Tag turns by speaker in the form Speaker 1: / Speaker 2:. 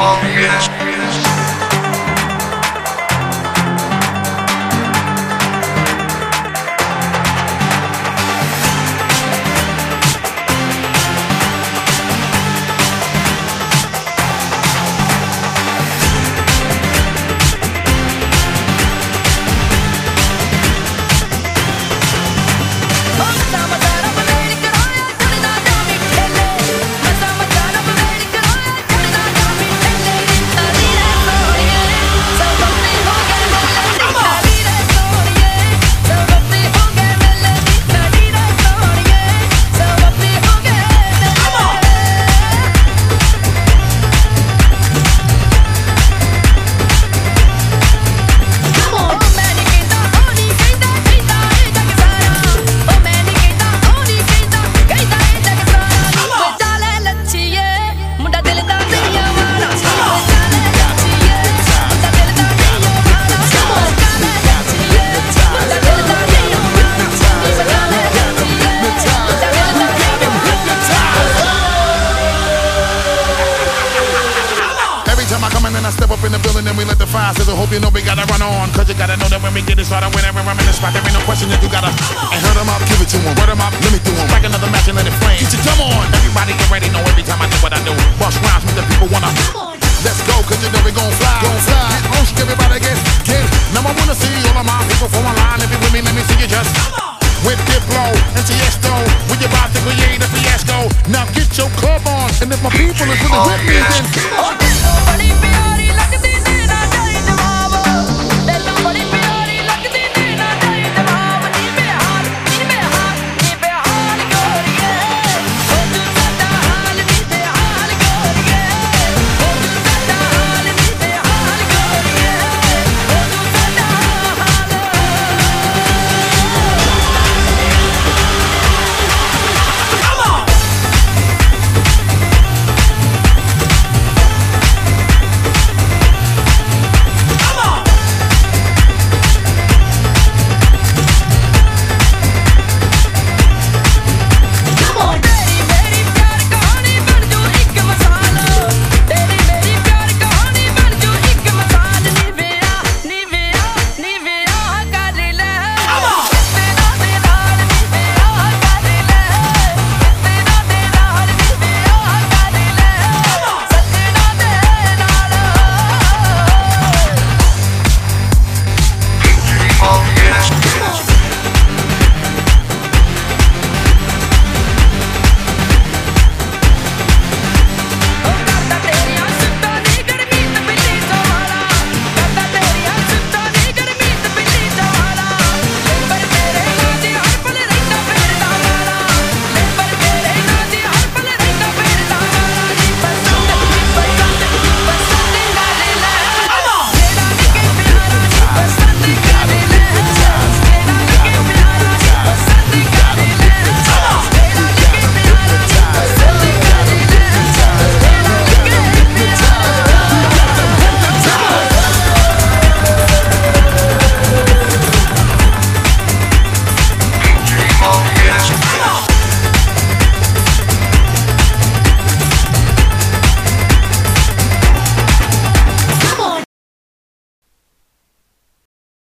Speaker 1: I step up in the building and we let the fire sizzle. Hope you know we gotta run on, cause you gotta know that when we get it started, whenever I'm in the spot, there ain't no question that you gotta. And hurt them up, give it to them, word them up, let me do them. Strike another match and let it flame. Get your drum on, everybody get ready, know every time I do what I do. Bust rhymes with the people wanna. Let's go, cause you know we gon' fly. Get on, everybody get. Now I wanna see all of my people from online. If you with me, let me see you just. With Diplo and Tiesto, we about to create a fiasco. Now get your club on, and if my people is really with me, then